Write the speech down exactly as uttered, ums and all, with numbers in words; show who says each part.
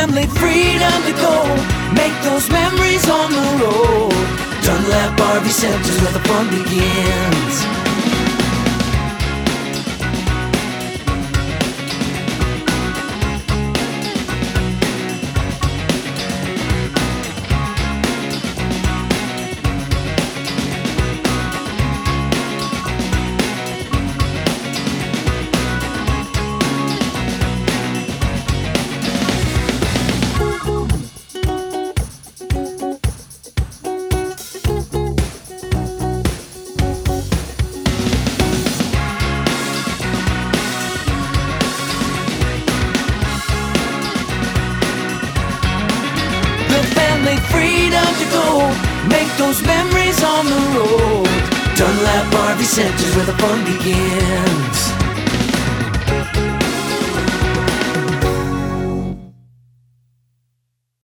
Speaker 1: family freedom to go make those memories on the road. Dunlap R V Centers where the fun begins. Freedom to go make those memories on the road. Dunlap R V Centers where the fun begins.